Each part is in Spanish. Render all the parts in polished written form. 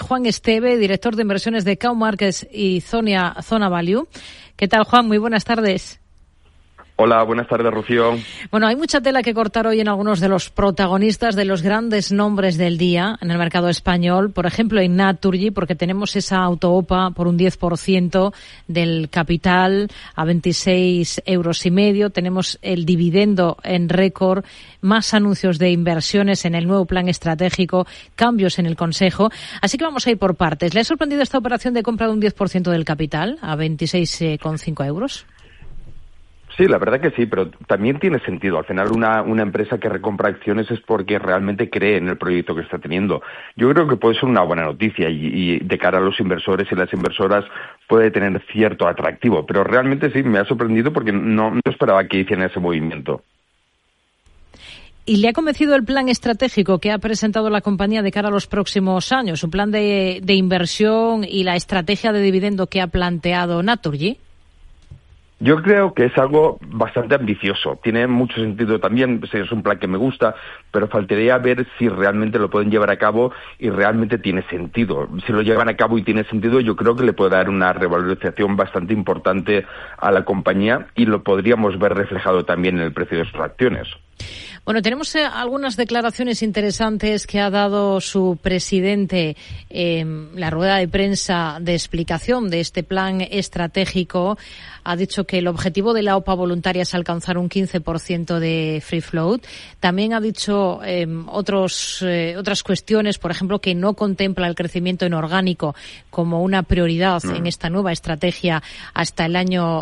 Juan Esteve, director de inversiones de Cow Markets y Zona Value. ¿Qué tal, Juan? Muy buenas tardes. Hola, buenas tardes, Rocío. Bueno, hay mucha tela que cortar hoy en algunos de los protagonistas de los grandes nombres del día en el mercado español. Por ejemplo, en Naturgy, porque tenemos esa auto-OPA por un 10% del capital a 26,5 euros. Tenemos el dividendo en récord, más anuncios de inversiones en el nuevo plan estratégico, cambios en el Consejo. Así que vamos a ir por partes. ¿Le ha sorprendido esta operación de compra de un 10% del capital a 26,5 euros? Sí, la verdad que sí, pero también tiene sentido. Al final, una empresa que recompra acciones es porque realmente cree en el proyecto que está teniendo. Yo creo que puede ser una buena noticia y de cara a los inversores y las inversoras puede tener cierto atractivo. Pero realmente sí, me ha sorprendido porque no esperaba que hicieran ese movimiento. ¿Y le ha convencido el plan estratégico que ha presentado la compañía de cara a los próximos años? ¿Su plan de inversión y la estrategia de dividendo que ha planteado Naturgy? Yo creo que es algo bastante ambicioso. Tiene mucho sentido también, es un plan que me gusta, pero faltaría ver si realmente lo pueden llevar a cabo y realmente tiene sentido. Si lo llevan a cabo y tiene sentido, yo creo que le puede dar una revalorización bastante importante a la compañía y lo podríamos ver reflejado también en el precio de sus acciones. Bueno, tenemos algunas declaraciones interesantes que ha dado su presidente en la rueda de prensa de explicación de este plan estratégico. Ha dicho que el objetivo de la OPA voluntaria es alcanzar un 15% de free float. También ha dicho otras cuestiones, por ejemplo, que no contempla el crecimiento inorgánico como una prioridad en esta nueva estrategia hasta el año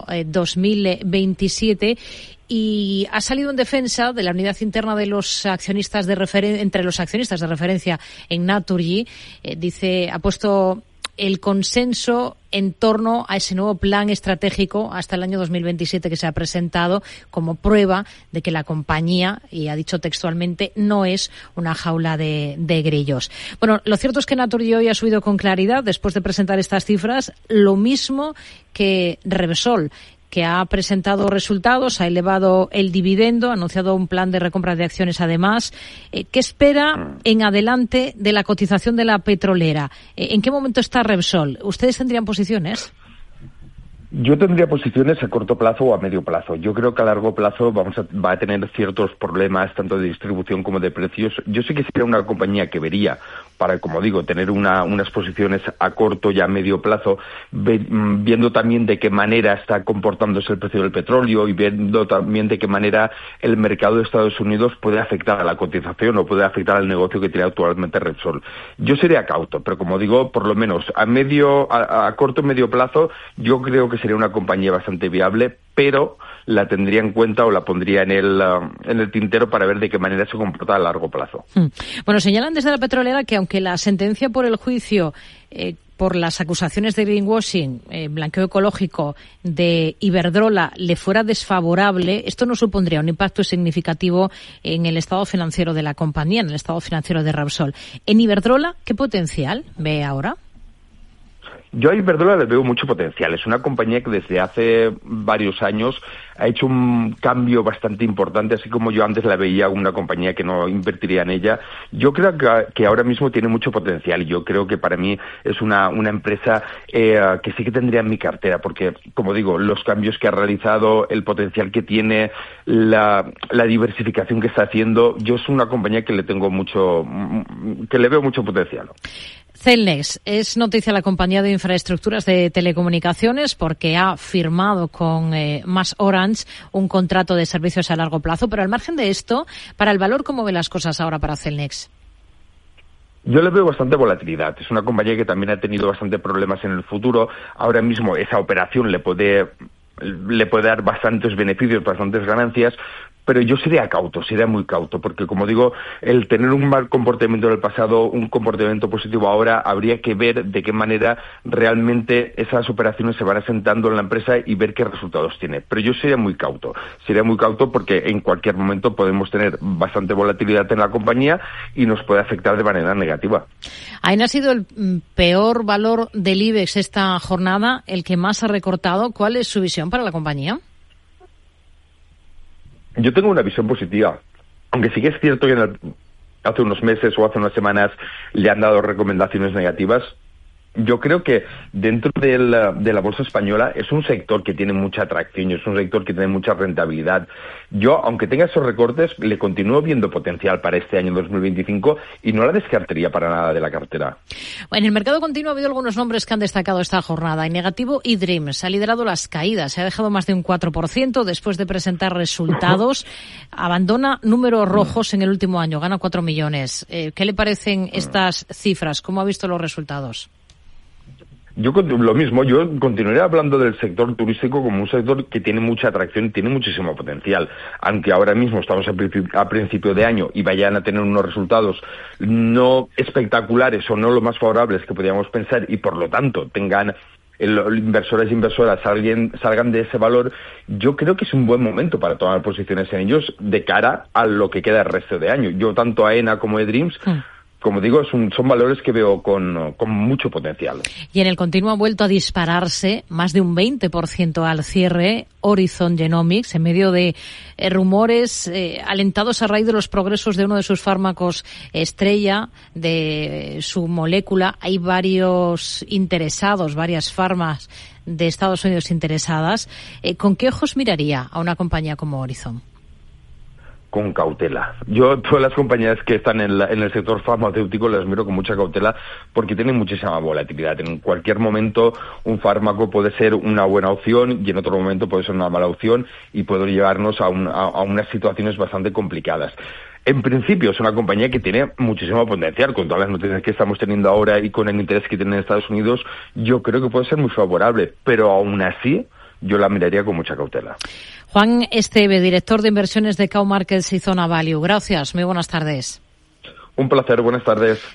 2027. Y ha salido en defensa de la unidad interna de los accionistas entre los accionistas de referencia en Naturgy. Ha puesto el consenso en torno a ese nuevo plan estratégico hasta el año 2027 que se ha presentado como prueba de que la compañía, y ha dicho textualmente, no es una jaula de grillos. Bueno, lo cierto es que Naturgy hoy ha subido con claridad después de presentar estas cifras, lo mismo que Repsol, que ha presentado resultados, ha elevado el dividendo, ha anunciado un plan de recompra de acciones además. ¿Qué espera en adelante de la cotización de la petrolera? ¿En qué momento está Repsol? ¿Ustedes tendrían posiciones? Yo tendría posiciones a corto plazo o a medio plazo. Yo creo que a largo plazo va a tener ciertos problemas, tanto de distribución como de precios. Yo sí que sería una compañía que vería, para, como digo, tener unas posiciones a corto y a medio plazo, viendo también de qué manera está comportándose el precio del petróleo y viendo también de qué manera el mercado de Estados Unidos puede afectar a la cotización o puede afectar al negocio que tiene actualmente Repsol. Yo sería cauto, pero como digo, por lo menos a corto y medio plazo, yo creo que sería una compañía bastante viable, pero la tendría en cuenta o la pondría en el tintero para ver de qué manera se comporta a largo plazo. Bueno, señalan desde la petrolera que aunque la sentencia por el juicio por las acusaciones de greenwashing, blanqueo ecológico de Iberdrola le fuera desfavorable, esto no supondría un impacto significativo en el estado financiero de la compañía, en el estado financiero de Repsol. En Iberdrola, ¿qué potencial ve ahora? Yo a Iberdrola le veo mucho potencial. Es una compañía que desde hace varios años ha hecho un cambio bastante importante, así como yo antes la veía una compañía que no invertiría en ella. Yo creo que ahora mismo tiene mucho potencial y yo creo que para mí es una empresa que sí que tendría en mi cartera, porque, como digo, los cambios que ha realizado, el potencial que tiene, la diversificación que está haciendo, yo es una compañía que le veo mucho potencial. Cellnex es noticia la compañía de infraestructuras de telecomunicaciones porque ha firmado con MasOrange un contrato de servicios a largo plazo, pero al margen de esto, para el valor, ¿cómo ve las cosas ahora para Cellnex? Yo le veo bastante volatilidad. Es una compañía que también ha tenido bastante problemas en el futuro. Ahora mismo esa operación le puede dar bastantes beneficios, bastantes ganancias, pero yo sería muy cauto, porque, como digo, el tener un mal comportamiento en el pasado, un comportamiento positivo ahora, habría que ver de qué manera realmente esas operaciones se van asentando en la empresa y ver qué resultados tiene. Pero yo sería muy cauto porque en cualquier momento podemos tener bastante volatilidad en la compañía y nos puede afectar de manera negativa. ¿Aena ha sido el peor valor del IBEX esta jornada, el que más ha recortado? ¿Cuál es su visión para la compañía? Yo tengo una visión positiva, aunque sí que es cierto que hace unos meses o hace unas semanas le han dado recomendaciones negativas. Yo creo que dentro de la bolsa española es un sector que tiene mucha atracción, es un sector que tiene mucha rentabilidad. Yo, aunque tenga esos recortes, le continúo viendo potencial para este año 2025 y no la descartaría para nada de la cartera. En el mercado continuo ha habido algunos nombres que han destacado esta jornada. En negativo, eDreams ha liderado las caídas, se ha dejado más de un 4% después de presentar resultados. Abandona números rojos en el último año, gana 4 millones. ¿Qué le parecen estas cifras? ¿Cómo ha visto los resultados? Yo lo mismo, yo continuaré hablando del sector turístico como un sector que tiene mucha atracción y tiene muchísimo potencial. Aunque ahora mismo estamos a principio de año y vayan a tener unos resultados no espectaculares o no lo más favorables que podíamos pensar y por lo tanto tengan inversores e inversoras salgan de ese valor, yo creo que es un buen momento para tomar posiciones en ellos de cara a lo que queda el resto de año. Yo tanto AENA como eDreams, como digo, son valores que veo con mucho potencial. Y en el continuo ha vuelto a dispararse más de un 20% al cierre Horizon Genomics, en medio de rumores alentados a raíz de los progresos de uno de sus fármacos estrella, de su molécula. Hay varios interesados, varias farmas de Estados Unidos interesadas. ¿Con qué ojos miraría a una compañía como Horizon? Con cautela. Yo todas las compañías que están en el sector farmacéutico las miro con mucha cautela porque tienen muchísima volatilidad. En cualquier momento un fármaco puede ser una buena opción y en otro momento puede ser una mala opción y puede llevarnos a unas situaciones bastante complicadas. En principio es una compañía que tiene muchísimo potencial, con todas las noticias que estamos teniendo ahora y con el interés que tiene en Estados Unidos, yo creo que puede ser muy favorable, pero aún así yo la miraría con mucha cautela. Juan Esteve, director de inversiones de Cow Markets y Zona Value. Gracias, muy buenas tardes. Un placer, buenas tardes.